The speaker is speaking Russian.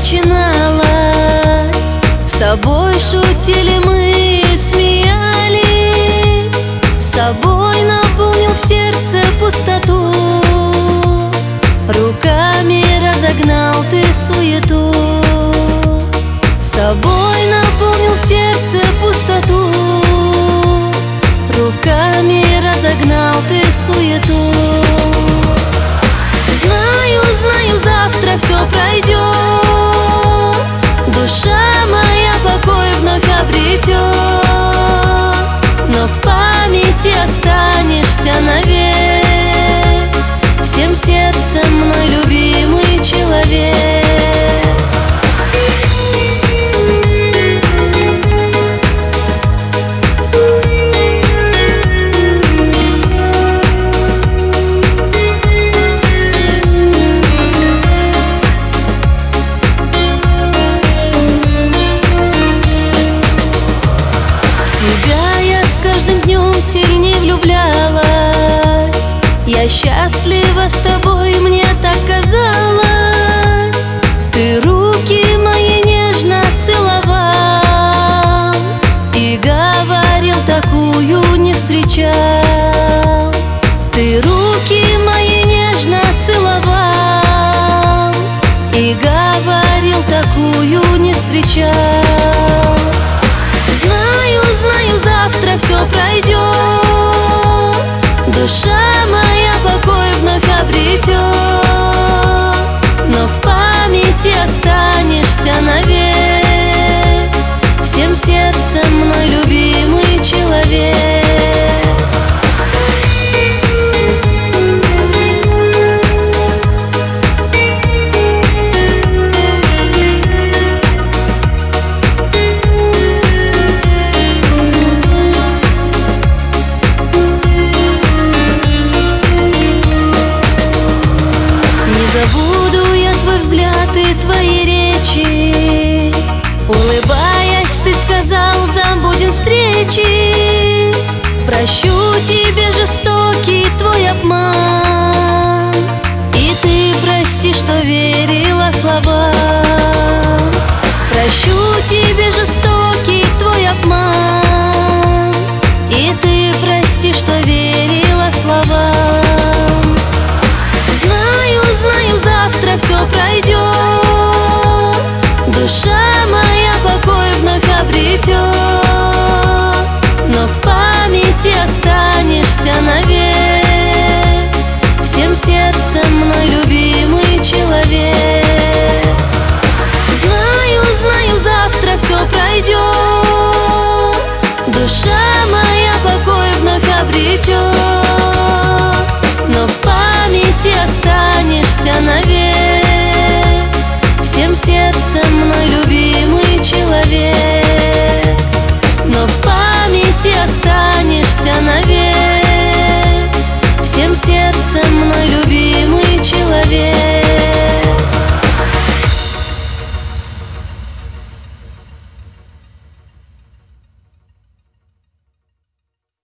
начиналось. С тобой шутили мы, смеялись. С собой наполнил в сердце пустоту. Руками разогнал ты суету. С собой наполнил в сердце пустоту. Руками разогнал ты суету. Знаю, знаю, завтра все пройдет. Душа моя покой вновь обретет. Но в памяти останешься навек. Всем сердцем мной любимый человек. Сильней влюблялась. Я счастлива с тобой, мне так казалось. Ты руки мои нежно целовал и говорил, такую не встречал. Ты руки мои нежно целовал и говорил, такую не встречал. Знаю, знаю, завтра все пройдет. Душа моя покой вновь обретет.